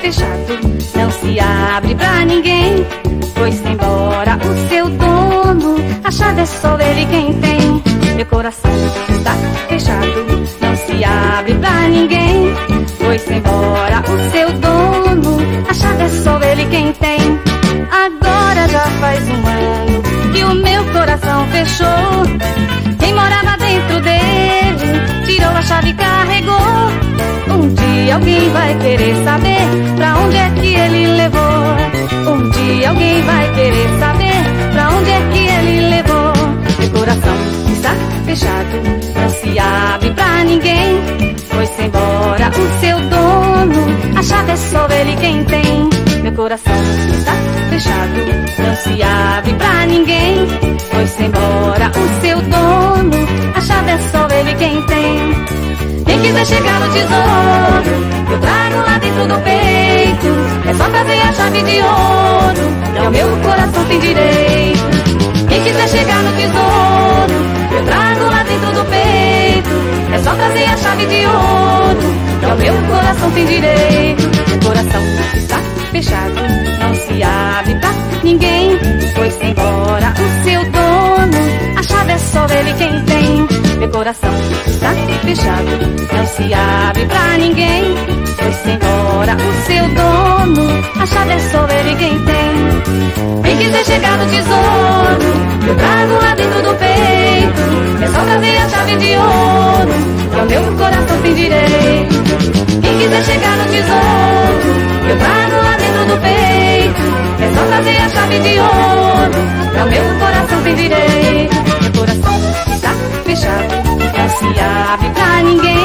fechado, não se abre pra ninguém. Foi-se embora o seu dono, a chave é só ele quem tem. Meu coração está fechado, não se abre pra ninguém. Foi-se embora o seu dono, a chave é só ele quem tem. Agora já faz um ano que o meu coração fechou. Quem morava dentro dele tirou a chave e carregou. Um dia alguém vai querer saber pra onde é que ele levou. Um dia alguém vai querer saber pra onde é que ele levou. Meu coração está fechado, não se abre pra ninguém. Foi-se embora o seu dono, a chave é só ele quem tem. Meu coração está fechado, não se abre pra ninguém. Foi-se embora o seu dono, a chave é só ele quem tem. Quem quiser chegar no tesouro, eu trago lá dentro do peito. É só trazer a chave de ouro, que ao meu coração tem direito. Quem quiser chegar no tesouro, eu trago lá dentro do peito. É só trazer a chave de ouro, que ao meu coração tem direito. Meu coração está fechado, não se abre pra ninguém. Foi-se embora o seu dono, a chave é só ele quem tem. Meu coração está fechado, não se abre pra ninguém. Foi-se embora o seu dono, a chave é só ele quem tem. Quem quiser chegar no tesouro, eu trago lá dentro do peito. É só trazer a chave de ouro, que ao meu coração tem direito. Quem quiser chegar no tesouro, eu trago lá dentro do peito. É só trazer a chave de ouro, que ao meu coração tem direito. Meu coração está fechado, não se abre pra ninguém.